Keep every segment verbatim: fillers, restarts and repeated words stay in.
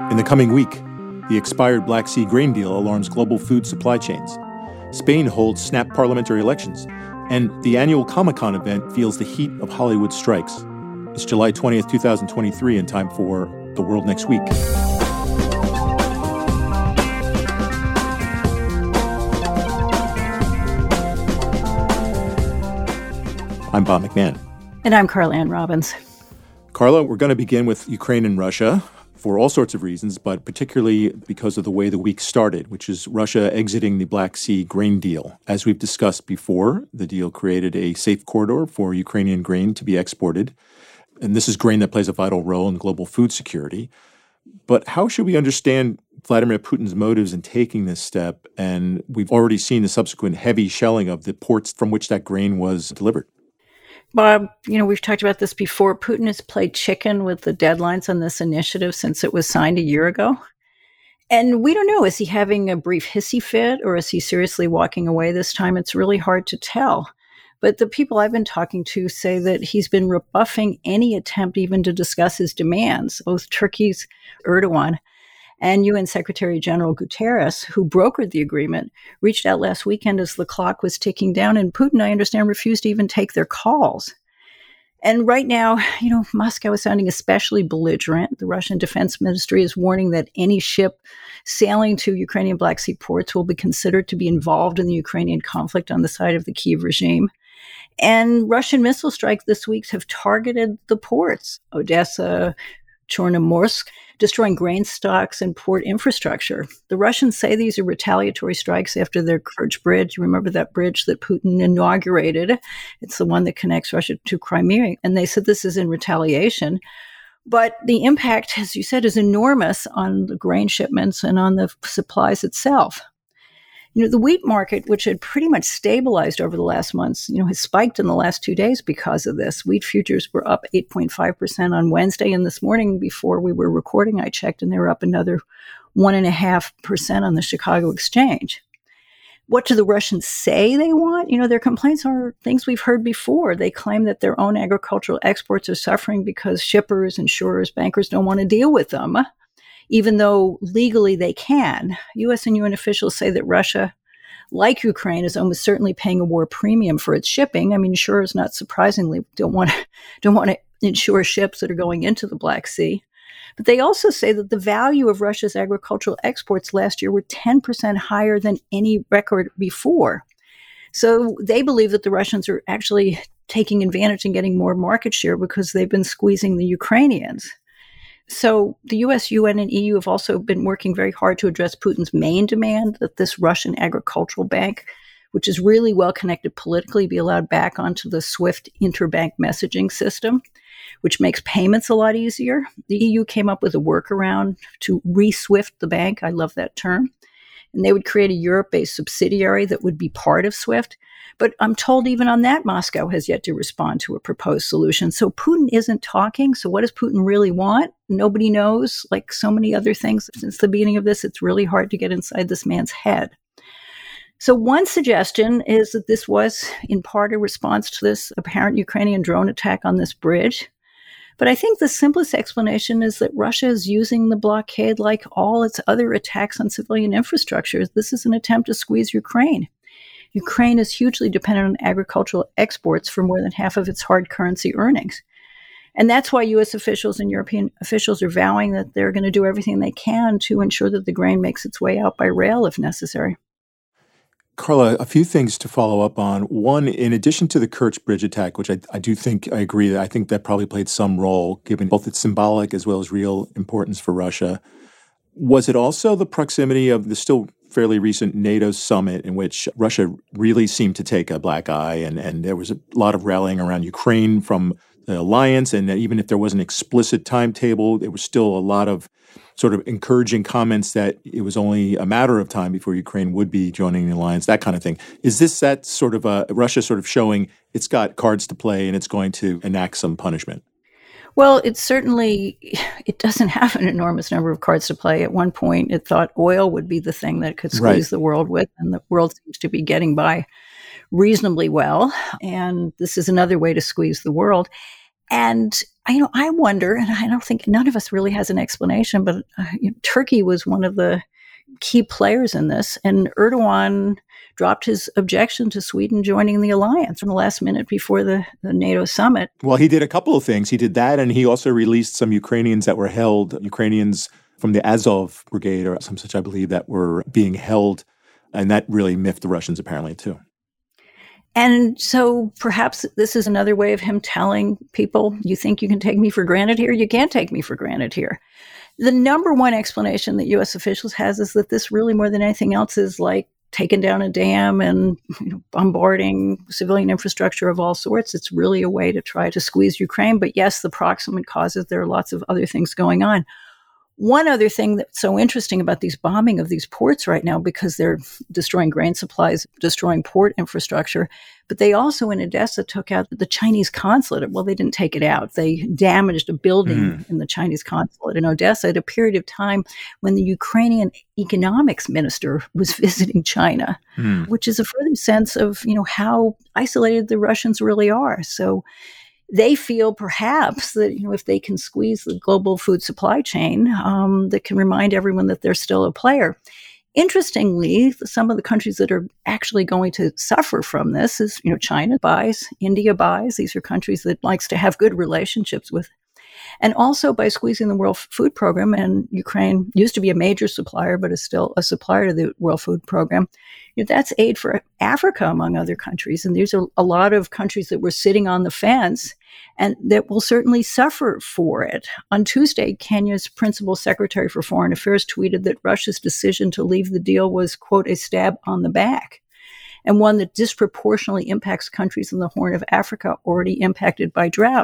In the coming week, the expired Black Sea grain deal alarms global food supply chains. Spain holds snap parliamentary elections, and the annual Comic-Con event feels the heat of Hollywood strikes. It's July twentieth, twenty twenty-three, and time for The World Next Week. I'm Bob McMahon. And I'm Carla Ann Robbins. Carla, we're going to begin with Ukraine and Russia for all sorts of reasons, but particularly because of the way the week started, which is Russia exiting the Black Sea grain deal. As we've discussed before, the deal created a safe corridor for Ukrainian grain to be exported. And this is grain that plays a vital role in global food security. But how should we understand Vladimir Putin's motives in taking this step? And we've already seen the subsequent heavy shelling of the ports from which that grain was delivered. Bob, you know, we've talked about this before. Putin has played chicken with the deadlines on this initiative since it was signed a year ago. And we don't know, is he having a brief hissy fit or is he seriously walking away this time? It's really hard to tell. But the people I've been talking to say that he's been rebuffing any attempt even to discuss his demands. Both Turkey's Erdogan and U N Secretary General Guterres, who brokered the agreement, reached out last weekend as the clock was ticking down, and Putin, I understand, refused to even take their calls. And right now, you know, Moscow is sounding especially belligerent. The Russian Defense Ministry is warning that any ship sailing to Ukrainian Black Sea ports will be considered to be involved in the Ukrainian conflict on the side of the Kyiv regime. And Russian missile strikes this week have targeted the ports, Odessa, Chornomorsk, destroying grain stocks and port infrastructure. The Russians say these are retaliatory strikes after their Kerch Bridge. You remember that bridge that Putin inaugurated? It's the one that connects Russia to Crimea. And they said this is in retaliation. But the impact, as you said, is enormous on the grain shipments and on the supplies itself. You know, the wheat market, which had pretty much stabilized over the last months, you know, has spiked in the last two days because of this. Wheat futures were up eight point five percent on Wednesday, and this morning before we were recording, I checked, and they were up another one point five percent on the Chicago Exchange. What do the Russians say they want? You know, their complaints are things we've heard before. They claim that their own agricultural exports are suffering because shippers, insurers, bankers don't want to deal with them, even though legally they can. U S and U N officials say that Russia, like Ukraine, is almost certainly paying a war premium for its shipping. I mean, insurers, not surprisingly, don't want to, don't want to insure ships that are going into the Black Sea. But they also say that the value of Russia's agricultural exports last year were ten percent higher than any record before. So they believe that the Russians are actually taking advantage and getting more market share because they've been squeezing the Ukrainians. So the U S, U N, and E U have also been working very hard to address Putin's main demand that this Russian agricultural bank, which is really well connected politically, be allowed back onto the SWIFT interbank messaging system, which makes payments a lot easier. The E U came up with a workaround to re-SWIFT the bank. I love that term. And they would create a Europe-based subsidiary that would be part of SWIFT. But I'm told even on that, Moscow has yet to respond to a proposed solution. So Putin isn't talking. So what does Putin really want? Nobody knows. Like so many other things since the beginning of this, it's really hard to get inside this man's head. So one suggestion is that this was in part a response to this apparent Ukrainian drone attack on this bridge. But I think the simplest explanation is that Russia is using the blockade like all its other attacks on civilian infrastructure. This is an attempt to squeeze Ukraine. Ukraine is hugely dependent on agricultural exports for more than half of its hard currency earnings. And that's why U S officials and European officials are vowing that they're going to do everything they can to ensure that the grain makes its way out by rail if necessary. Carla, a few things to follow up on. One, in addition to the Kerch Bridge attack, which I, I do think I agree that I think that probably played some role, given both its symbolic as well as real importance for Russia, was it also the proximity of the still fairly recent NATO summit in which Russia really seemed to take a black eye, and, and there was a lot of rallying around Ukraine from the alliance, and even if there was an explicit timetable, there was still a lot of sort of encouraging comments that it was only a matter of time before Ukraine would be joining the alliance, that kind of thing. Is this that sort of a, Russia sort of showing it's got cards to play and it's going to enact some punishment? Well, it certainly, it doesn't have an enormous number of cards to play. At one point, it thought oil would be the thing that it could squeeze right. the world with, and the world seems to be getting by reasonably well. And this is another way to squeeze the world. And, you know, I wonder, and I don't think none of us really has an explanation, but uh, you know, Turkey was one of the key players in this. And Erdogan dropped his objection to Sweden joining the alliance in the last minute before the, the NATO summit. Well, he did a couple of things. He did that, and he also released some Ukrainians that were held, Ukrainians from the Azov brigade or some such, I believe, that were being held. And that really miffed the Russians, apparently, too. And so perhaps this is another way of him telling people, you think you can take me for granted here? You can't take me for granted here. The number one explanation that U S officials has is that this really, more than anything else, is like taking down a dam and you know, bombarding civilian infrastructure of all sorts. It's really a way to try to squeeze Ukraine. But yes, the proximate causes, there are lots of other things going on. One other thing that's so interesting about these bombing of these ports right now, because they're destroying grain supplies, destroying port infrastructure, but they also in Odessa took out the Chinese consulate. Well, they didn't take it out. They damaged a building mm. in the Chinese consulate in Odessa at a period of time when the Ukrainian economics minister was visiting China, mm. which is a further sense of, you know, how isolated the Russians really are. So they feel perhaps that, you know, if they can squeeze the global food supply chain, um, that can remind everyone that they're still a player. Interestingly, some of the countries that are actually going to suffer from this is, you know, China buys, India buys. These are countries that likes to have good relationships with. And also by squeezing the World Food Program, and Ukraine used to be a major supplier, but is still a supplier to the World Food Program, you know, that's aid for Africa, among other countries. And these are a lot of countries that were sitting on the fence and that will certainly suffer for it. On Tuesday, Kenya's principal secretary for foreign affairs tweeted that Russia's decision to leave the deal was, quote, a stab on the back, and one that disproportionately impacts countries in the Horn of Africa already impacted by drought.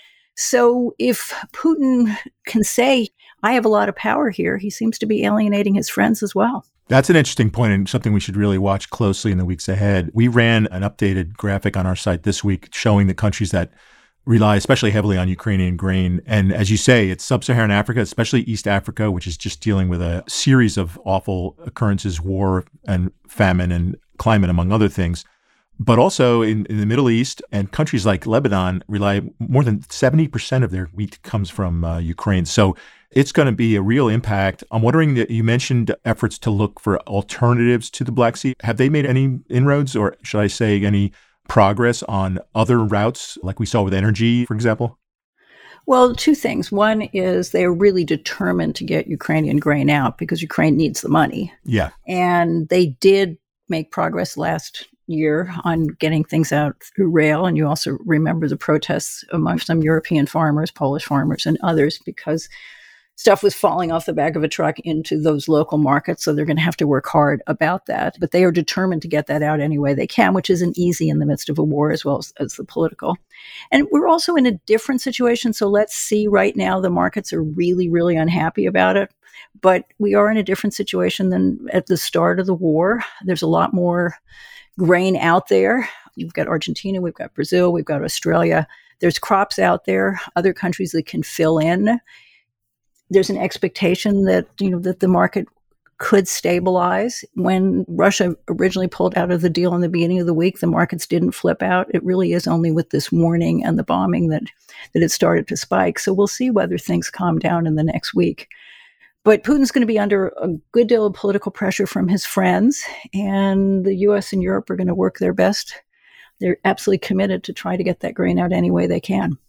So if Putin can say, I have a lot of power here, he seems to be alienating his friends as well. That's an interesting point and something we should really watch closely in the weeks ahead. We ran an updated graphic on our site this week showing the countries that rely especially heavily on Ukrainian grain. And as you say, it's sub-Saharan Africa, especially East Africa, which is just dealing with a series of awful occurrences, war and famine and climate, among other things. But also in, in the Middle East and countries like Lebanon rely more than seventy percent of their wheat comes from uh, Ukraine. So it's going to be a real impact. I'm wondering that you mentioned efforts to look for alternatives to the Black Sea. Have they made any inroads, or should I say any progress on other routes like we saw with energy, for example? Well, two things. One is they're really determined to get Ukrainian grain out because Ukraine needs the money. Yeah. And they did make progress last year on getting things out through rail. And you also remember the protests among some European farmers, Polish farmers and others, because stuff was falling off the back of a truck into those local markets. So they're going to have to work hard about that. But they are determined to get that out any way they can, which isn't easy in the midst of a war as well as, as the political. And we're also in a different situation. So let's see, right now, the markets are really, really unhappy about it. But we are in a different situation than at the start of the war. There's a lot more grain out there. You've got Argentina, we've got Brazil, we've got Australia. There's crops out there, other countries that can fill in. There's an expectation that, you know, that the market could stabilize. When Russia originally pulled out of the deal in the beginning of the week, the markets didn't flip out. It really is only with this warning and the bombing that, that it started to spike. So we'll see whether things calm down in the next week. But Putin's going to be under a good deal of political pressure from his friends, and the U S and Europe are going to work their best. They're absolutely committed to try to get that grain out any way they can.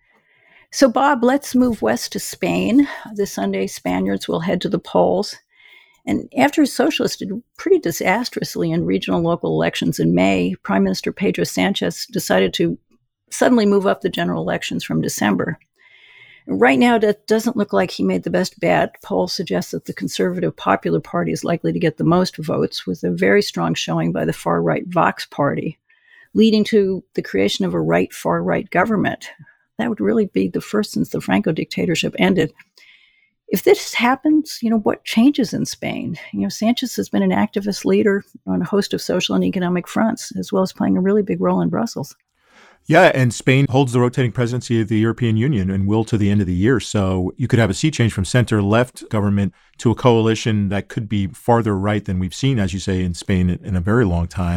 So, Bob, let's move west to Spain. This Sunday, Spaniards will head to the polls. And after socialists did pretty disastrously in regional local elections in May, Prime Minister Pedro Sanchez decided to suddenly move up the general elections from December. Right now, that doesn't look like he made the best bet. Polls suggest that the Conservative Popular Party is likely to get the most votes, with a very strong showing by the far-right Vox Party, leading to the creation of a right-far-right government. That would really be the first since the Franco dictatorship ended. If this happens, you know, what changes in Spain? You know, Sanchez has been an activist leader on a host of social and economic fronts, as well as playing a really big role in Brussels. Yeah, and Spain holds the rotating presidency of the European Union and will to the end of the year. So you could have a sea change from center-left government to a coalition that could be farther right than we've seen, as you say, in Spain in a very long time.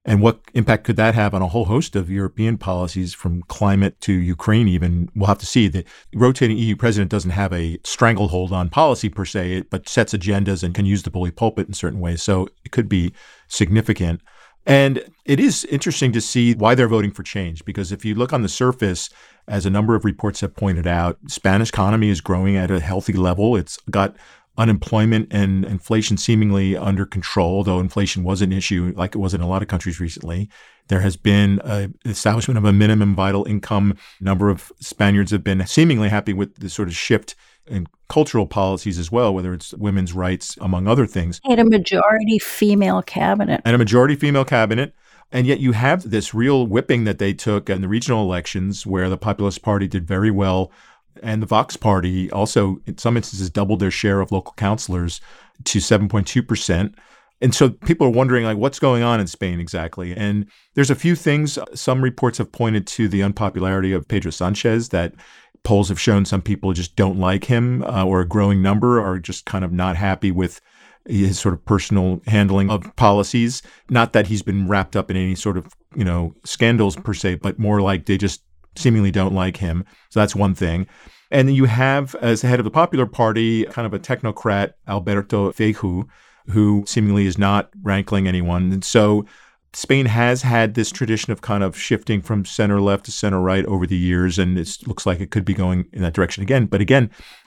And what impact could that have on a whole host of European policies, from climate to Ukraine even? We'll have to see. The rotating E U president doesn't have a stranglehold on policy per se, but sets agendas and can use the bully pulpit in certain ways. So it could be significant. And it is interesting to see why they're voting for change, because if you look on the surface, as a number of reports have pointed out, Spanish economy is growing at a healthy level. It's got unemployment and inflation seemingly under control, though inflation was an issue like it was in a lot of countries recently. There has been an establishment of a minimum vital income. A number of Spaniards have been seemingly happy with the sort of shift in cultural policies as well, whether it's women's rights, among other things. And a majority female cabinet. And a majority female cabinet. And yet you have this real whipping that they took in the regional elections where the Populist Party did very well. And the Vox Party also, in some instances, doubled their share of local councillors to seven point two percent. And so people are wondering, like, what's going on in Spain exactly? And there's a few things. Some reports have pointed to the unpopularity of Pedro Sanchez, that polls have shown some people just don't like him, uh, or a growing number are just kind of not happy with his sort of personal handling of policies. Not that he's been wrapped up in any sort of, you know, scandals per se, but more like they just seemingly don't like him. So that's one thing. And then you have, as the head of the Popular Party, kind of a technocrat, Alberto Feijóo, who seemingly is not rankling anyone. And so Spain has had this tradition of kind of shifting from center left to center right over the years, and it looks like it could be going in that direction again. But again,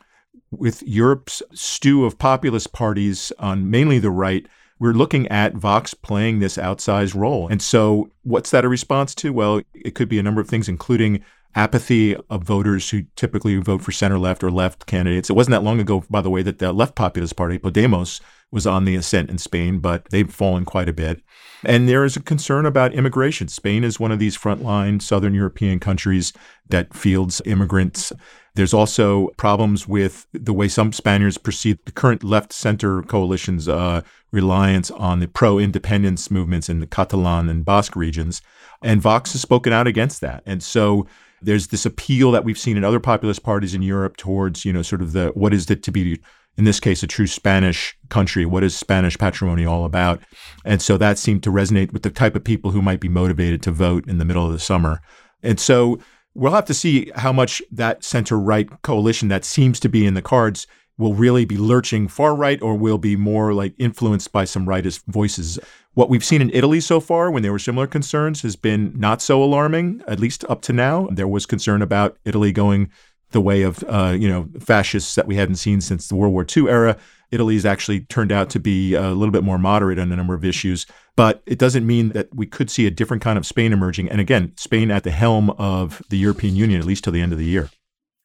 with Europe's stew of populist parties on mainly the right, we're looking at Vox playing this outsized role. And so what's that a response to? Well, it could be a number of things, including apathy of voters who typically vote for center-left or left candidates. It wasn't that long ago, by the way, that the left populist party, Podemos, was on the ascent in Spain, but they've fallen quite a bit. And there is a concern about immigration. Spain is one of these frontline Southern European countries that fields immigrants. There's also problems with the way some Spaniards perceive the current left-center coalition's uh, reliance on the pro-independence movements in the Catalan and Basque regions. And Vox has spoken out against that. And so there's this appeal that we've seen in other populist parties in Europe towards, you know, sort of the, what is it to be, in this case, a true Spanish country? What is Spanish patrimony all about? And so that seemed to resonate with the type of people who might be motivated to vote in the middle of the summer. And so we'll have to see how much that center-right coalition that seems to be in the cards will really be lurching far-right, or will be more like influenced by some rightist voices. What we've seen in Italy so far, when there were similar concerns, has been not so alarming, at least up to now. There was concern about Italy going the way of, uh, you know, fascists that we hadn't seen since the World War Two era. Italy has actually turned out to be a little bit more moderate on a number of issues, but it doesn't mean that we could see a different kind of Spain emerging. And again, Spain at the helm of the European Union, at least till the end of the year.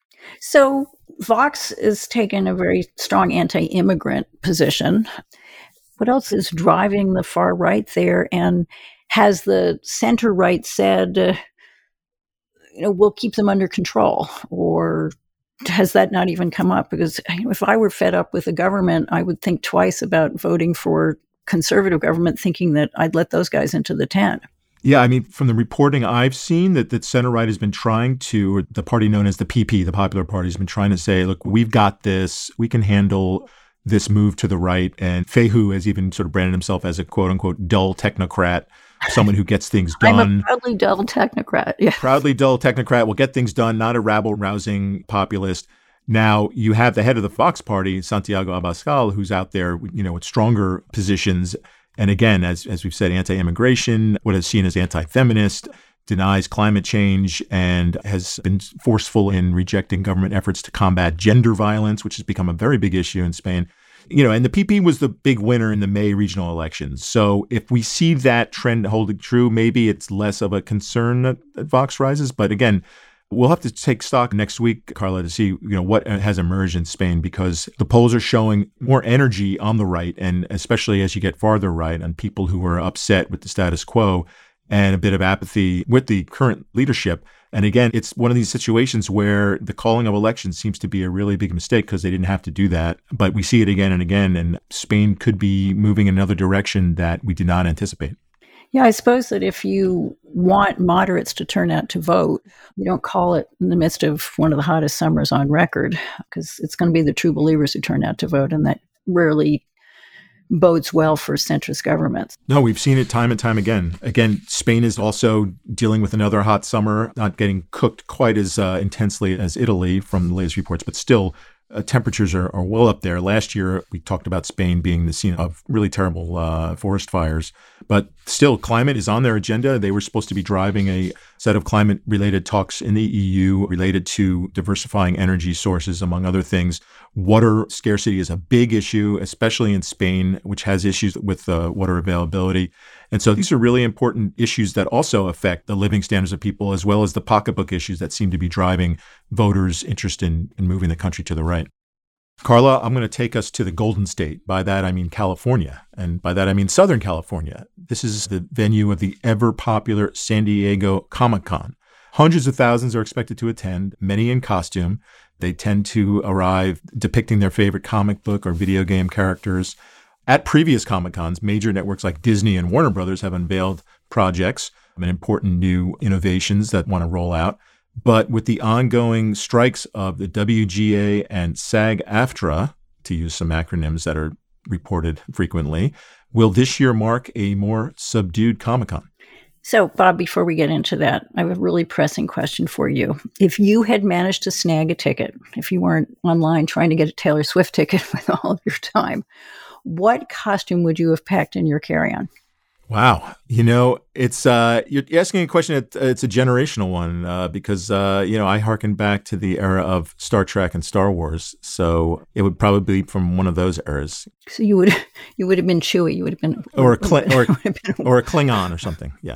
So Vox has taken a very strong anti-immigrant position. What else is driving the far right there? And has the center right said, uh, you know, we'll keep them under control? Or has that not even come up? Because you know, if I were fed up with the government, I would think twice about voting for conservative government, thinking that I'd let those guys into the tent. Yeah, I mean, from the reporting I've seen, that the center-right has been trying to, or the party known as the P P, the Popular Party, has been trying to say, look, we've got this, we can handle this move to the right. And Feijóo has even sort of branded himself as a quote-unquote dull technocrat, someone who gets things done. I'm a proudly dull technocrat, yeah. Proudly dull technocrat, will get things done, not a rabble-rousing populist. Now, you have the head of the Vox Party, Santiago Abascal, who's out there, you know, with stronger positions. And again, as as we've said, anti-immigration, what is seen as anti-feminist, denies climate change, and has been forceful in rejecting government efforts to combat gender violence, which has become a very big issue in Spain. You know, and the P P was the big winner in the May regional elections. So if we see that trend holding true, maybe it's less of a concern that, that Vox rises. But again, we'll have to take stock next week, Carla, to see, you know, what has emerged in Spain, because the polls are showing more energy on the right, and especially as you get farther right, on people who are upset with the status quo and a bit of apathy with the current leadership. And again, it's one of these situations where the calling of elections seems to be a really big mistake because they didn't have to do that. But we see it again and again, and Spain could be moving in another direction that we did not anticipate. Yeah, I suppose that if you want moderates to turn out to vote, you don't call it in the midst of one of the hottest summers on record, because it's going to be the true believers who turn out to vote, and that rarely bodes well for centrist governments. No, we've seen it time and time again. Again, Spain is also dealing with another hot summer, not getting cooked quite as uh, intensely as Italy from the latest reports, but still uh, temperatures are, are well up there. Last year, we talked about Spain being the scene of really terrible uh, forest fires, but still climate is on their agenda. They were supposed to be driving a set of climate-related talks in the E U related to diversifying energy sources, among other things. Water scarcity is a big issue, especially in Spain, which has issues with uh, water availability. And so these are really important issues that also affect the living standards of people, as well as the pocketbook issues that seem to be driving voters' interest in, in moving the country to the right. Carla, I'm going to take us to the Golden State. By that, I mean California. And by that, I mean Southern California. This is the venue of the ever-popular San Diego Comic-Con. Hundreds of thousands are expected to attend, many in costume. They tend to arrive depicting their favorite comic book or video game characters. At previous Comic-Cons, major networks like Disney and Warner Brothers have unveiled projects and important new innovations that want to roll out. But with the ongoing strikes of the W G A and SAG-AFTRA, to use some acronyms that are reported frequently, will this year mark a more subdued Comic-Con? So, Bob, before we get into that, I have a really pressing question for you. If you had managed to snag a ticket, if you weren't online trying to get a Taylor Swift ticket with all of your time, what costume would you have packed in your carry-on? Wow. You know, it's uh, you're asking a question, that, uh, it's a generational one uh, because, uh, you know, I hearken back to the era of Star Trek and Star Wars. So it would probably be from one of those eras. So you would you would have been Chewie. You would have been... Or a, Kling- or, or a Klingon or something. Yeah.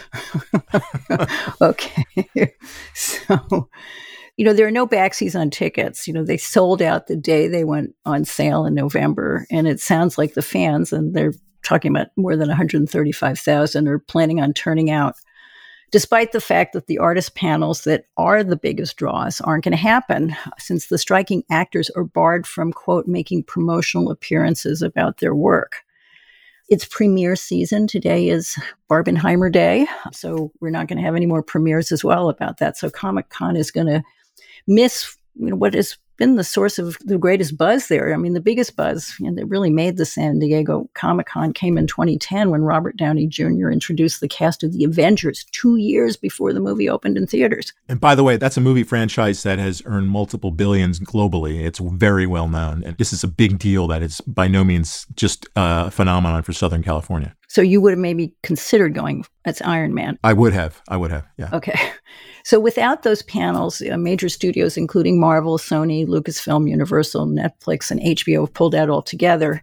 Okay. So... You know, there are no backsies on tickets. You know, they sold out the day they went on sale in November. And it sounds like the fans, and they're talking about more than one hundred thirty-five thousand, are planning on turning out, despite the fact that the artist panels that are the biggest draws aren't going to happen, since the striking actors are barred from, quote, making promotional appearances about their work. It's premiere season. Today is Barbenheimer Day. So we're not going to have any more premieres as well about that. So Comic-Con is going to miss, you know, what has been the source of the greatest buzz there. I mean, the biggest buzz, you know, that really made the San Diego Comic-Con came in twenty ten when Robert Downey Junior introduced the cast of The Avengers two years before the movie opened in theaters. And by the way, that's a movie franchise that has earned multiple billions globally. It's very well known. And this is a big deal that is by no means just a phenomenon for Southern California. So you would have maybe considered going as Iron Man. I would have. I would have. Yeah. Okay. So without those panels, uh, major studios, including Marvel, Sony, Lucasfilm, Universal, Netflix, and H B O have pulled out altogether.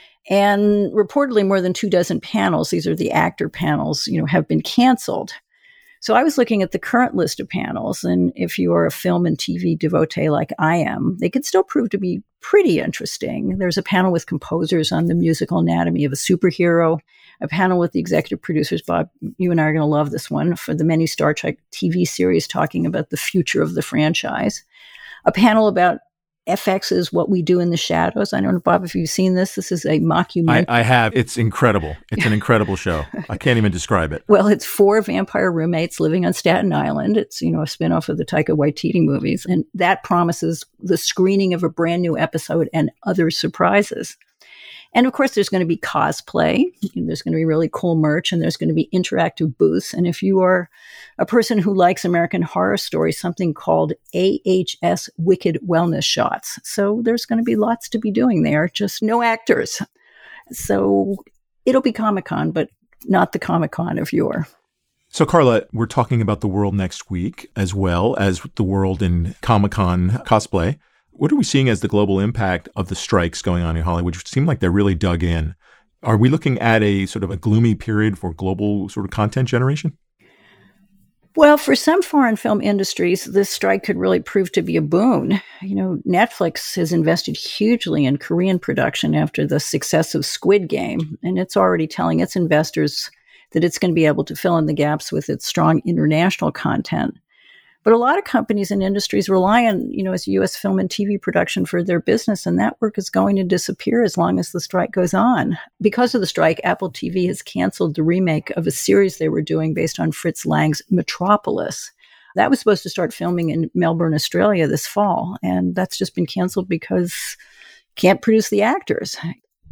And reportedly more than two dozen panels, these are the actor panels, you know, have been canceled. So I was looking at the current list of panels, and if you are a film and T V devotee like I am, they could still prove to be pretty interesting. There's a panel with composers on the musical anatomy of a superhero, a panel with the executive producers. Bob, you and I are going to love this one, for the many Star Trek T V series talking about the future of the franchise. A panel about F X's What We Do in the Shadows. I don't know, Bob, if you've seen this. This is a mockumentary. I, I have. It's incredible. It's an incredible show. I can't even describe it. Well, it's four vampire roommates living on Staten Island. It's, you know, a spinoff of the Taika Waititi movies. And that promises the screening of a brand new episode and other surprises. And of course, there's going to be cosplay, and there's going to be really cool merch, and there's going to be interactive booths. And if you are a person who likes American Horror Story, something called A H S Wicked Wellness Shots. So there's going to be lots to be doing there, just no actors. So it'll be Comic-Con, but not the Comic-Con of yore. So, Carla, we're talking about the world next week, as well as the world in Comic-Con cosplay. What are we seeing as the global impact of the strikes going on in Hollywood, which seem like they're really dug in? Are we looking at a sort of a gloomy period for global sort of content generation? Well, for some foreign film industries, this strike could really prove to be a boon. You know, Netflix has invested hugely in Korean production after the success of Squid Game, and it's already telling its investors that it's going to be able to fill in the gaps with its strong international content. But a lot of companies and industries rely on, you know, as U S film and T V production for their business, and that work is going to disappear as long as the strike goes on. Because of the strike, Apple T V has canceled the remake of a series they were doing based on Fritz Lang's Metropolis. That was supposed to start filming in Melbourne, Australia this fall, and that's just been canceled because can't produce the actors.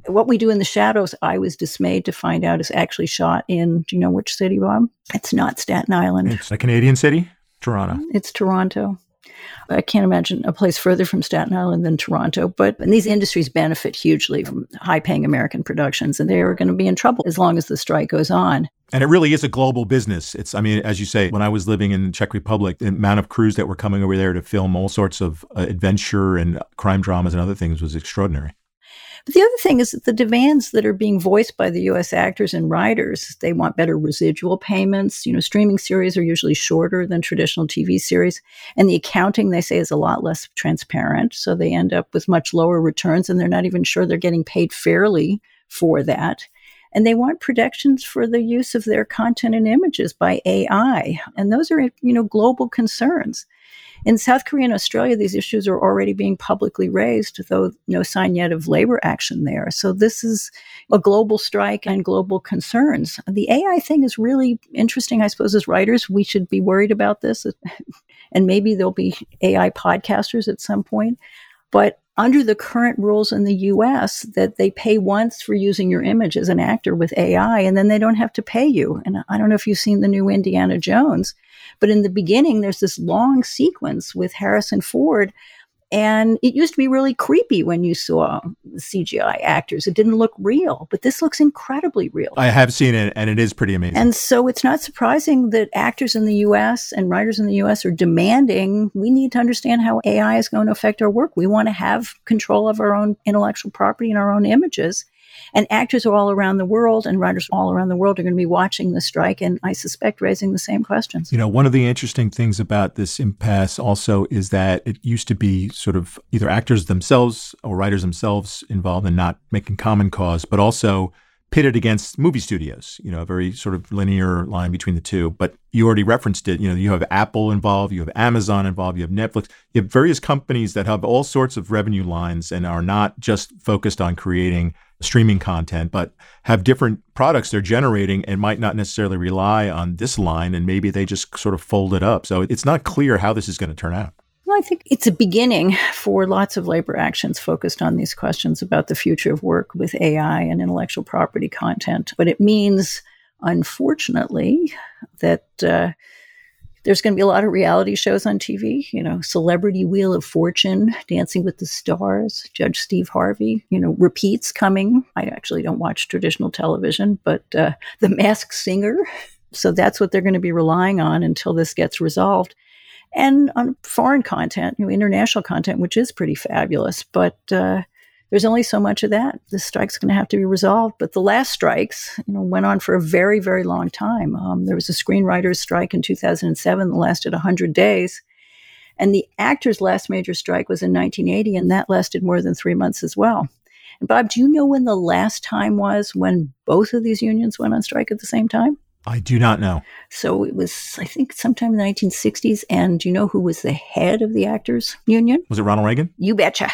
What We Do in the Shadows, I was dismayed to find out, is actually shot in, do you know which city, Bob? It's not Staten Island. It's a Canadian city? Toronto. It's Toronto. I can't imagine a place further from Staten Island than Toronto. But and these industries benefit hugely from high-paying American productions, and they are going to be in trouble as long as the strike goes on. And it really is a global business. It's, I mean, as you say, when I was living in the Czech Republic, the amount of crews that were coming over there to film all sorts of uh, adventure and crime dramas and other things was extraordinary. But the other thing is that the demands that are being voiced by the U S actors and writers, they want better residual payments. You know, streaming series are usually shorter than traditional T V series. And the accounting, they say, is a lot less transparent. So they end up with much lower returns, and they're not even sure they're getting paid fairly for that. And they want protections for the use of their content and images by A I. And those are, you know, global concerns. In South Korea and Australia, these issues are already being publicly raised, though no sign yet of labor action there. So this is a global strike and global concerns. The A I thing is really interesting. I suppose as writers, we should be worried about this. And maybe there'll be A I podcasters at some point. But under the current rules in the U S, that they pay once for using your image as an actor with A I, and then they don't have to pay you. And I don't know if you've seen the new Indiana Jones, but in the beginning, there's this long sequence with Harrison Ford. And it used to be really creepy when you saw C G I actors. It didn't look real, but this looks incredibly real. I have seen it, and it is pretty amazing. And so it's not surprising that actors in the U S and writers in the U S are demanding, we need to understand how A I is going to affect our work. We want to have control of our own intellectual property and our own images. And actors all around the world and writers all around the world are going to be watching the strike, and I suspect raising the same questions. You know, one of the interesting things about this impasse also is that it used to be sort of either actors themselves or writers themselves involved in not making common cause, but also pitted against movie studios, you know, a very sort of linear line between the two. But you already referenced it. You know, you have Apple involved, you have Amazon involved, you have Netflix, you have various companies that have all sorts of revenue lines and are not just focused on creating streaming content, but have different products they're generating and might not necessarily rely on this line, and maybe they just sort of fold it up. So it's not clear how this is going to turn out. Well, I think it's a beginning for lots of labor actions focused on these questions about the future of work with A I and intellectual property content. But it means, unfortunately, that uh, there's going to be a lot of reality shows on T V, you know, Celebrity Wheel of Fortune, Dancing with the Stars, Judge Steve Harvey, you know, repeats coming. I actually don't watch traditional television, but uh, The Masked Singer. So that's what they're going to be relying on until this gets resolved. And on foreign content, you know, international content, which is pretty fabulous, but uh, there's only so much of that. The strike's going to have to be resolved. But the last strikes, you know, went on for a very, very long time. Um, there was a screenwriters' strike in two thousand seven that lasted one hundred days. And the actors' last major strike was in nineteen eighty, and that lasted more than three months as well. And Bob, do you know when the last time was when both of these unions went on strike at the same time? I do not know. So it was, I think, sometime in the nineteen sixties. And do you know who was the head of the actors' union? Was it Ronald Reagan? You betcha.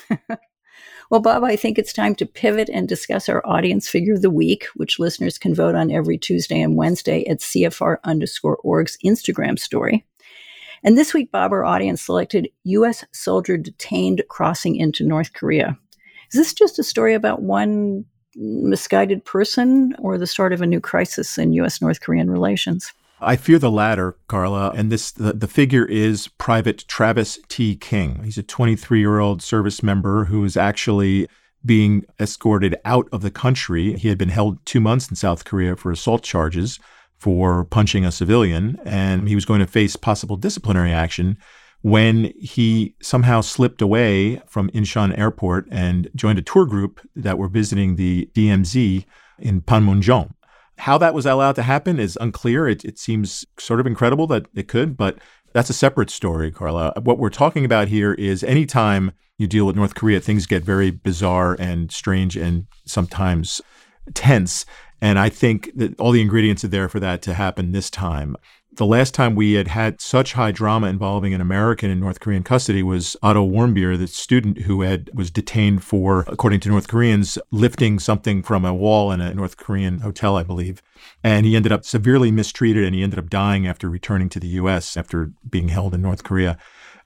Well, Bob, I think it's time to pivot and discuss our audience figure of the week, which listeners can vote on every Tuesday and Wednesday at C F R underscore org's Instagram story. And this week, Bob, our audience selected U S soldier detained crossing into North Korea. Is this just a story about one misguided person or the start of a new crisis in U S-North Korean relations? I fear the latter, Carla. And this the, the figure is Private Travis T. King. He's a twenty-three-year-old service member who is actually being escorted out of the country. He had been held two months in South Korea for assault charges for punching a civilian, and he was going to face possible disciplinary action when he somehow slipped away from Incheon Airport and joined a tour group that were visiting the D M Z in Panmunjom. How that was allowed to happen is unclear. It, it seems sort of incredible that it could, but that's a separate story, Carla. What we're talking about here is anytime you deal with North Korea, things get very bizarre and strange and sometimes tense. And I think that all the ingredients are there for that to happen this time. The last time we had had such high drama involving an American in North Korean custody was Otto Warmbier, the student who had was detained for, according to North Koreans, lifting something from a wall in a North Korean hotel, I believe. And he ended up severely mistreated, and he ended up dying after returning to the U S after being held in North Korea.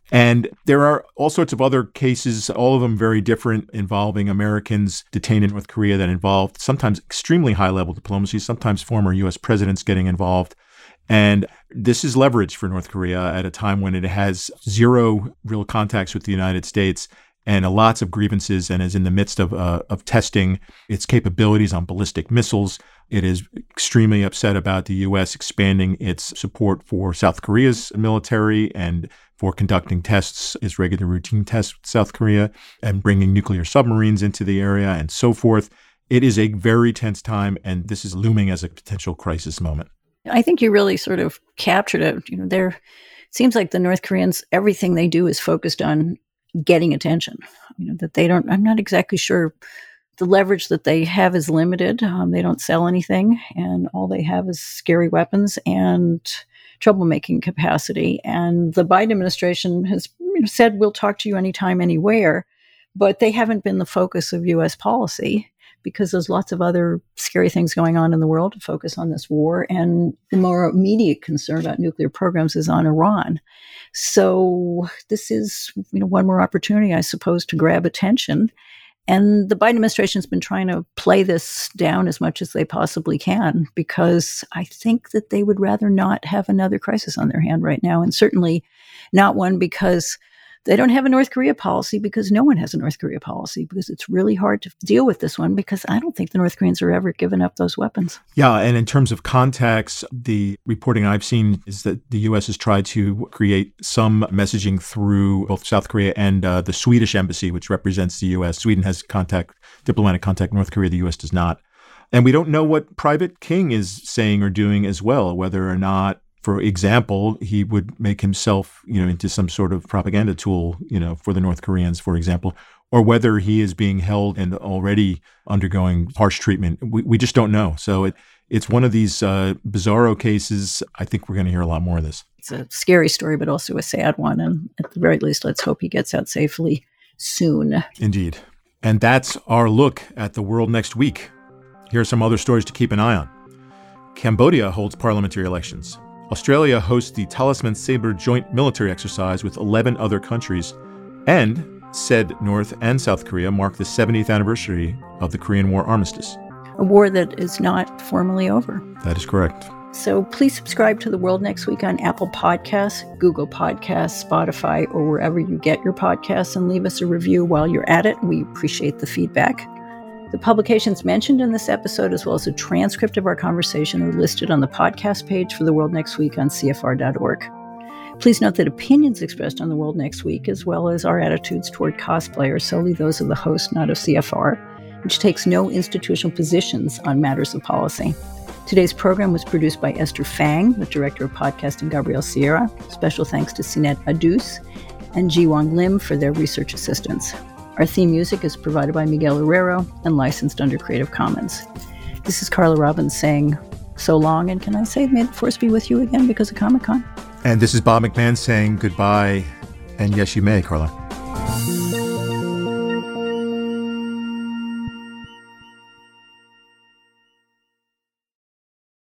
And there are all sorts of other cases, all of them very different, involving Americans detained in North Korea that involved sometimes extremely high-level diplomacy, sometimes former U S presidents getting involved. And this is leverage for North Korea at a time when it has zero real contacts with the United States and lots of grievances, and is in the midst of uh, of testing its capabilities on ballistic missiles. It is extremely upset about the U S expanding its support for South Korea's military and for conducting tests, its regular routine tests with South Korea, and bringing nuclear submarines into the area and so forth. It is a very tense time, and this is looming as a potential crisis moment. I think you really sort of captured it. You know, there it seems like the North Koreans, everything they do is focused on getting attention. You know, that they don't, I'm not exactly sure. The leverage that they have is limited. Um, they don't sell anything, and all they have is scary weapons and troublemaking capacity. And the Biden administration has you know, said, we'll talk to you anytime, anywhere, but they haven't been the focus of U S policy, because there's lots of other scary things going on in the world to focus on this war. And the more immediate concern about nuclear programs is on Iran. So this is, you know, one more opportunity, I suppose, to grab attention. And the Biden administration has been trying to play this down as much as they possibly can, because I think that they would rather not have another crisis on their hand right now. And certainly not one because they don't have a North Korea policy, because no one has a North Korea policy, because it's really hard to deal with this one, because I don't think the North Koreans are ever giving up those weapons. Yeah, and in terms of contacts, the reporting I've seen is that the U S has tried to create some messaging through both South Korea and uh, the Swedish embassy, which represents the U S. Sweden has contact, diplomatic contact. North Korea, the U S does not. And we don't know what Private King is saying or doing as well, whether or not, for example, he would make himself, you know, into some sort of propaganda tool, you know, for the North Koreans, for example, or whether he is being held and already undergoing harsh treatment. We, we just don't know. So it, it's one of these uh, bizarro cases. I think we're going to hear a lot more of this. It's a scary story, but also a sad one. And at the very least, let's hope he gets out safely soon. Indeed. And that's our look at the world next week. Here are some other stories to keep an eye on. Cambodia holds parliamentary elections. Australia hosts the Talisman Sabre joint military exercise with eleven other countries, and said North and South Korea mark the seventieth anniversary of the Korean War armistice. A war that is not formally over. That is correct. So please subscribe to The World Next Week on Apple Podcasts, Google Podcasts, Spotify, or wherever you get your podcasts, and leave us a review while you're at it. We appreciate the feedback. The publications mentioned in this episode, as well as a transcript of our conversation, are listed on the podcast page for The World Next Week on C F R dot org. Please note that opinions expressed on The World Next Week, as well as our attitudes toward cosplay, are solely those of the host, not of C F R, which takes no institutional positions on matters of policy. Today's program was produced by Esther Fang, with Director of Podcasting Gabrielle Sierra. Special thanks to Sinet Adus and Ji-Wong Lim for their research assistance. Our theme music is provided by Miguel Herrero and licensed under Creative Commons. This is Carla Robbins saying so long, and can I say may the force be with you again because of Comic-Con? And this is Bob McMahon saying goodbye, and yes, you may, Carla.